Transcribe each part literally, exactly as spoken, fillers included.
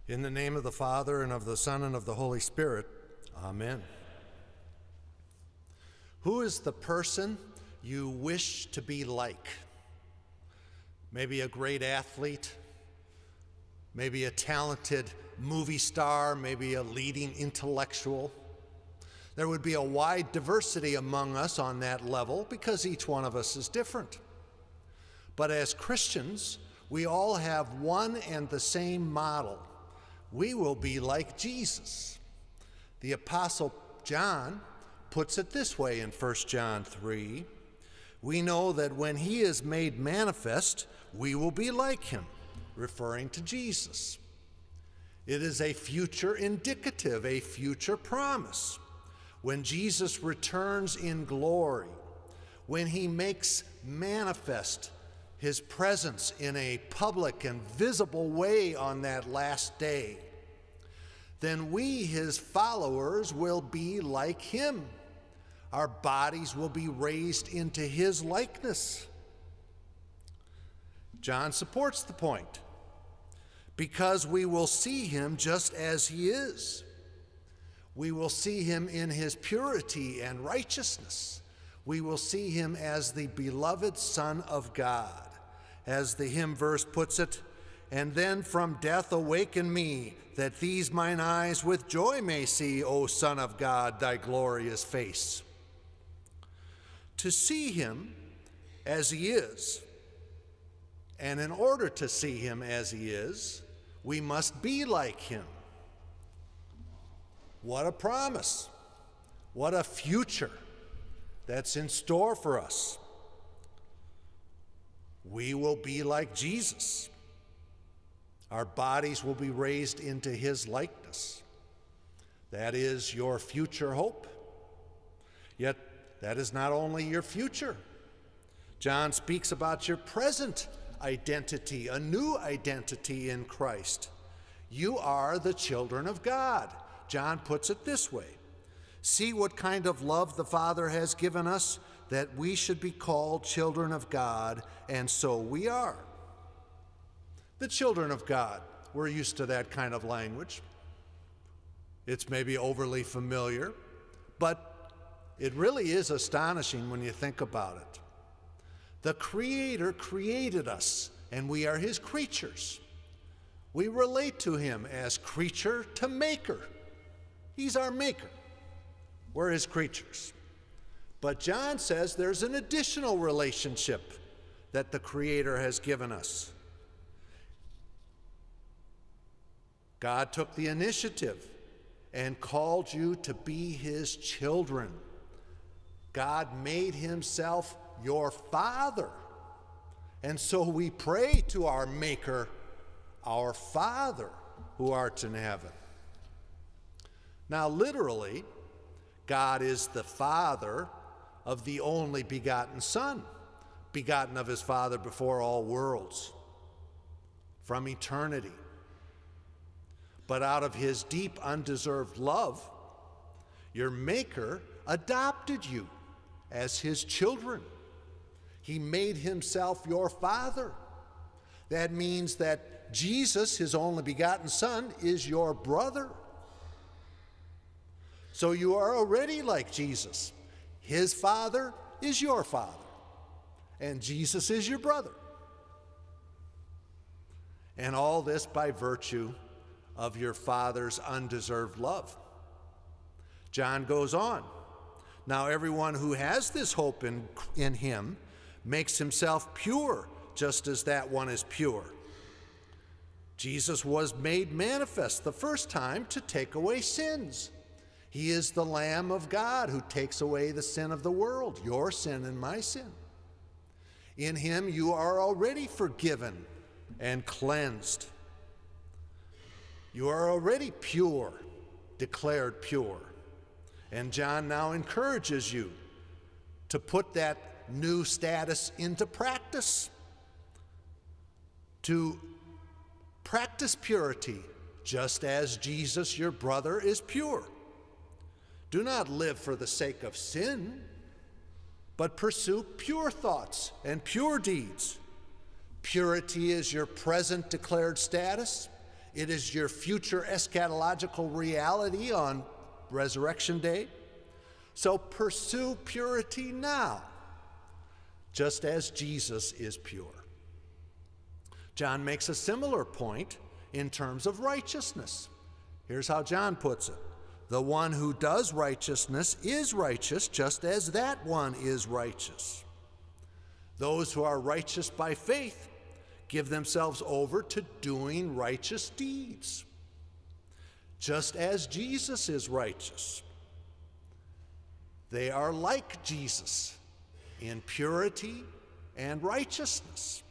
In the name of the Father, and of the Son, and of the Holy Spirit, amen. Who is the person you wish to be like? Maybe a great athlete, maybe a talented movie star, maybe a leading intellectual. There would be a wide diversity among us on that level because each one of us is different. But as Christians, we all have one and the same model. We will be like Jesus. The Apostle John puts it this way in First John three. We know that when he is made manifest, we will be like him, referring to Jesus. It is a future indicative, a future promise. When Jesus returns in glory, when he makes manifest his presence in a public and visible way on that last day, then we, his followers, will be like him. Our bodies will be raised into his likeness. John supports the point, because we will see him just as he is. We will see him in his purity and righteousness. We will see him as the beloved Son of God. As the hymn verse puts it, and then from death awaken me, that these mine eyes with joy may see, O Son of God, thy glorious face. To see him as he is, and in order to see him as he is, we must be like him. What a promise. What a future that's in store for us. We will be like Jesus. Our bodies will be raised into his likeness. That is your future hope. Yet that is not only your future. John speaks about your present identity, a new identity in Christ. You are the children of God. John puts it this way. See what kind of love the Father has given us, that we should be called children of God, and so we are. The children of God, we're used to that kind of language. It's maybe overly familiar, but it really is astonishing when you think about it. The Creator created us, and we are his creatures. We relate to him as creature to maker. He's our maker. We're his creatures. But John says there's an additional relationship that the Creator has given us. God took the initiative and called you to be his children. God made himself your Father. And so we pray to our Maker, our Father, who art in heaven. Now, literally, God is the Father of the only begotten Son, begotten of his Father before all worlds, from eternity. But out of his deep, undeserved love, your Maker adopted you as his children. He made himself your Father. That means that Jesus, his only begotten Son, is your brother. So you are already like Jesus. His Father is your Father, and Jesus is your brother. And all this by virtue of your Father's undeserved love. John goes on. Now everyone who has this hope in, in him makes himself pure, just as that one is pure. Jesus was made manifest the first time to take away sins. He is the Lamb of God who takes away the sin of the world, your sin and my sin. In him you are already forgiven and cleansed. You are already pure, declared pure. And John now encourages you to put that new status into practice, to practice purity, just as Jesus, your brother, is pure. Do not live for the sake of sin, but pursue pure thoughts and pure deeds. Purity is your present declared status. It is your future eschatological reality on Resurrection Day. So pursue purity now, just as Jesus is pure. John makes a similar point in terms of righteousness. Here's how John puts it. The one who does righteousness is righteous, just as that one is righteous. Those who are righteous by faith give themselves over to doing righteous deeds, just as Jesus is righteous. They are like Jesus in purity and righteousness.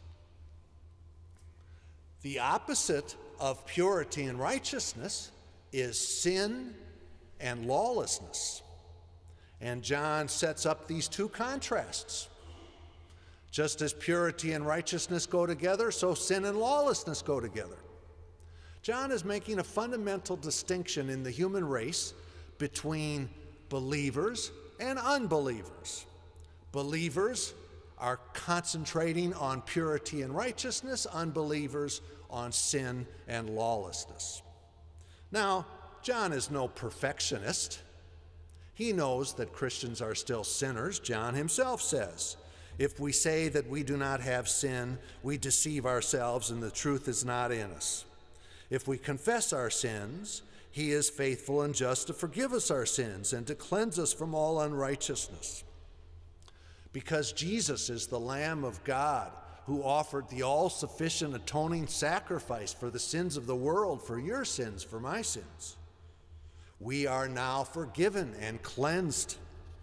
The opposite of purity and righteousness is sin and lawlessness. And John sets up these two contrasts. Just as purity and righteousness go together, so sin and lawlessness go together. John is making a fundamental distinction in the human race between believers and unbelievers. Believers are concentrating on purity and righteousness, unbelievers on sin and lawlessness. Now, John is no perfectionist. He knows that Christians are still sinners. John himself says, if we say that we do not have sin, we deceive ourselves and the truth is not in us. If we confess our sins, he is faithful and just to forgive us our sins and to cleanse us from all unrighteousness. Because Jesus is the Lamb of God who offered the all-sufficient atoning sacrifice for the sins of the world, for your sins, for my sins, we are now forgiven and cleansed.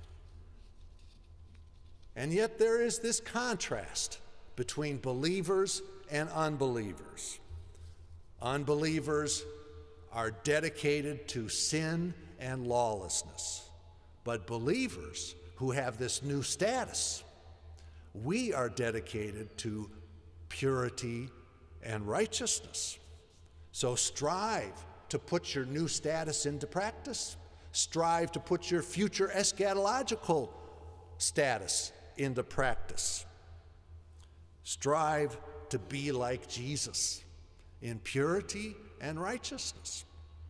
And yet there is this contrast between believers and unbelievers. Unbelievers are dedicated to sin and lawlessness, but believers who have this new status, we are dedicated to purity and righteousness. So strive to put your new status into practice. Strive to put your future eschatological status into practice. Strive to be like Jesus in purity and righteousness.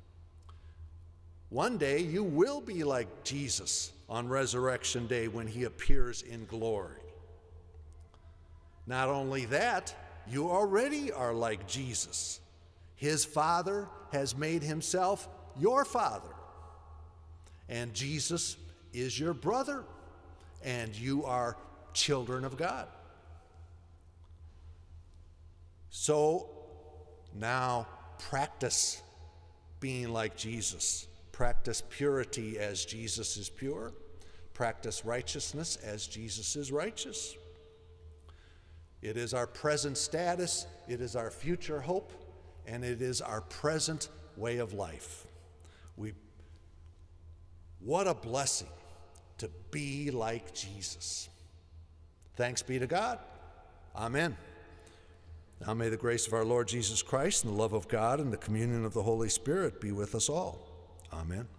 One day you will be like Jesus on Resurrection Day when he appears in glory. Not only that, you already are like Jesus. His Father has made himself your Father, and Jesus is your brother, and you are children of God. So now practice being like Jesus. Practice purity as Jesus is pure. Practice righteousness as Jesus is righteous. It is our present status, it is our future hope, and it is our present way of life. We, what a blessing to be like Jesus. Thanks be to God. Amen. Now may the grace of our Lord Jesus Christ and the love of God and the communion of the Holy Spirit be with us all. Amen.